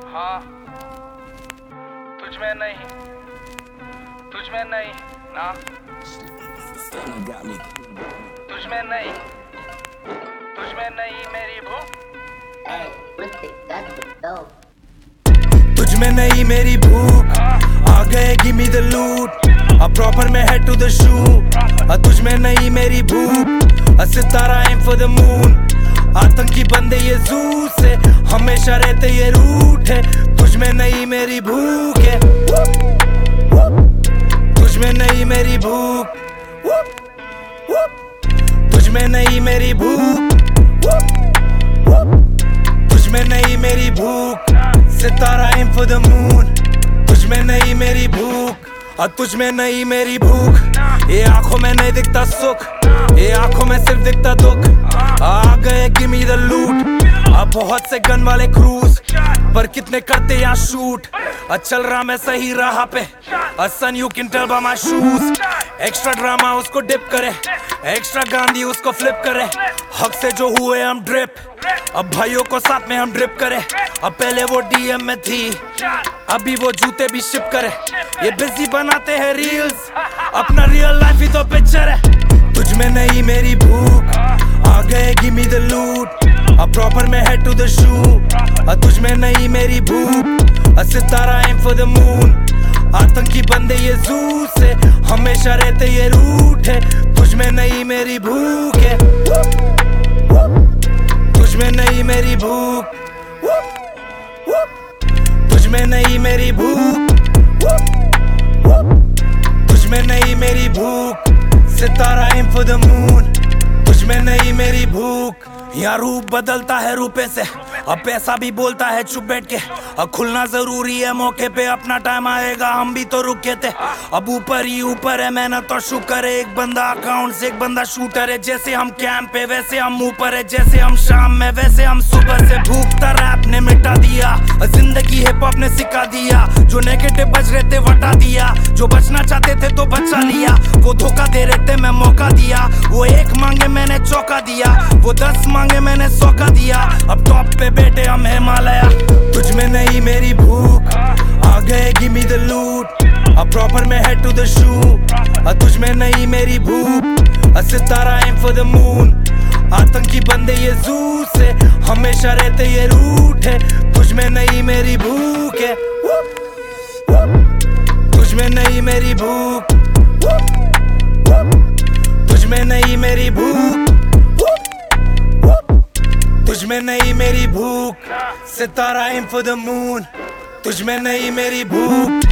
हाँ, तुझ में नहीं ना, तुझ में नहीं मेरी भूख, तुझ में नहीं मेरी भूख, आ गए गिव मी द लूट, अब प्रॉपर में हेड टू द शू। तुझ में नहीं मेरी भूख, सितारा एम फॉर द मून, आतंकी बंदे ये जू से हमेशा रहते ये रूट है। तुझ में नहीं मेरी भूख है, तुझ में नहीं मेरी भूख, तुझ में नहीं मेरी भूख, तुझ में नहीं मेरी भूख, सितारा एम फॉर द मून। तुझ में नहीं मेरी भूख, और तुझ में नहीं मेरी भूख। ये आंखों में नहीं दिखता सुख, ये आंखों में सिर्फ दिखता दुख। आ गए गिव मी द लूट, अब बहुत से गन वाले क्रूज, पर कितने करते यहाँ शूट। चल रहा मैं सही राह पे, son you can tell by my shoes. Extra drama उसको डिप करे, एक्स्ट्रा गांधी उसको फ्लिप करे। हक से जो हुए हम ड्रिप, अब भाइयों को साथ में हम ड्रिप करे। अब पहले वो डीएम में थी, अभी वो जूते भी शिप करे। ये बिजी बनाते हैं रील्स, अपना रियल लाइफ ही तो पिक्चर है। तुझ में नहीं मेरी भूख, आ गए गिव मी द लूट, अब प्रॉपर में हेड टू द शू। तुझ में नहीं मेरी भूख, सितारा एम फॉर द मून, आतंकी बंदे ये जू से हमेशा रहते ये रूट है। तुझ में नहीं मेरी भूख है, तुझ में नहीं मेरी भूख, तुझ में नहीं मेरी भूख, तुझ में नहीं मेरी भूख, सितारा एम फॉर द मून। तुझ में नहीं मेरी भूख, यहाँ रूप बदलता है रुपए से, अब पैसा भी बोलता है चुप बैठ के। अब खुलना जरूरी है मौके पे, अपना टाइम आएगा हम भी तो रुके थे। अब ऊपर ही ऊपर है मेहनत और शुक्र है, एक बंदा अकाउंट से एक बंदा शूटर है। जैसे हम कैंप पे वैसे हम ऊपर है, जैसे हम शाम में वैसे हम सुबह से। भूखता रैप ने मिटा दिया, जिंदगी हिप हॉप ने सिखा दिया। जो नेगेटिव बच रहे थे वटा दिया, जो बचना चाहते थे तो बचा लिया। वो धोखा दे रहे थे मैं मौका दिया, वो एक मांगे मैंने चौका दिया, वो 10 मांगे मैंने 100 का दिया। अब टॉप पे बैठे हम हिमालय। तुझ में नहीं मेरी भूख, आ गए गिव मी द लूट, अब प्रॉपर में हेड टू द शू। तुझ में नहीं मेरी भूख, सितारा एम फॉर द मून, आतंकी बंदे ये जू से हमेशा रहते ये रूट है। तुझ में नहीं मेरी भूख है, तुझ में नहीं मेरी भूख, तुझ में नहीं मेरी भूख, तुझ में नहीं मेरी भूख, सितारा एम फॉर द मून। तुझ में नहीं मेरी भूख,